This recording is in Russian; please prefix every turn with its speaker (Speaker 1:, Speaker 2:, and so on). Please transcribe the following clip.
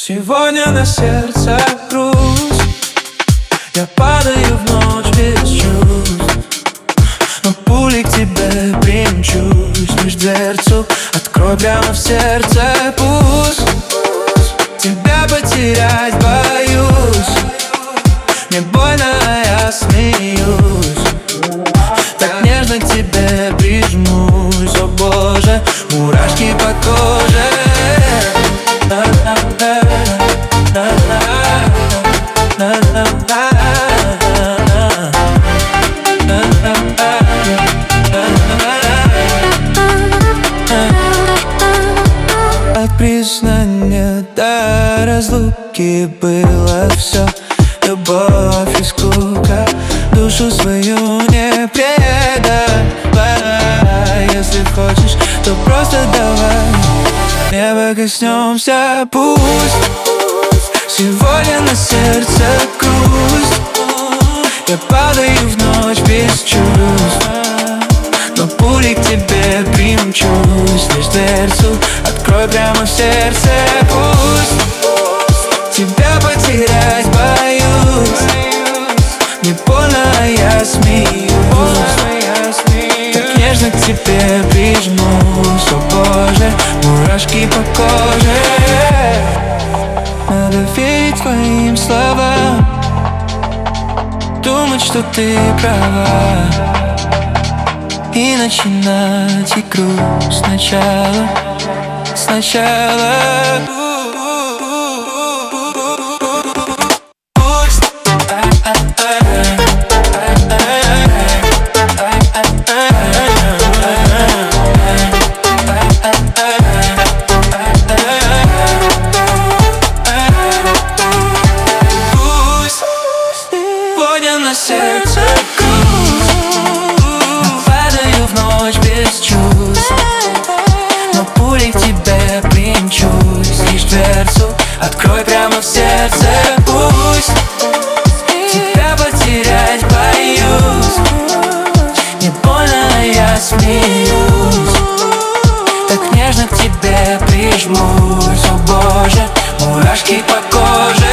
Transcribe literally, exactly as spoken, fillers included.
Speaker 1: Сегодня на сердце грусть, я падаю в ночь без чувств, но пулей к тебе примчусь. Лишь дверцу открой прямо в сердце, пусть. Тебя потерять боюсь, мне больно, а я смеюсь. Так нежно к тебе прижмусь, о боже, мурашки по коже. От признания до разлуки было все. Любовь и скука, душу свою не предавай. Если хочешь, то просто давай небо коснемся, пусть. Сегодня на сердце грусть, я падаю в ночь без чувств, но пулей к тебе примчусь. Лишь дверцу открой прямо в сердце, пусть. Тебя потерять боюсь, не больно, а я смеюсь. Так нежно к тебе прижмусь, о боже, мурашки по коже. Надо верить твоим словам, думать, что ты права, и начинать игру сначала, сначала. На сердце грусть, падаю в ночь без чувств, но пулей к тебе примчусь. Лишь дверцу открой прямо в сердце, пусть. Тебя потерять боюсь, не больно, а я смеюсь. Так нежно к тебе прижмусь, о боже, мурашки по коже.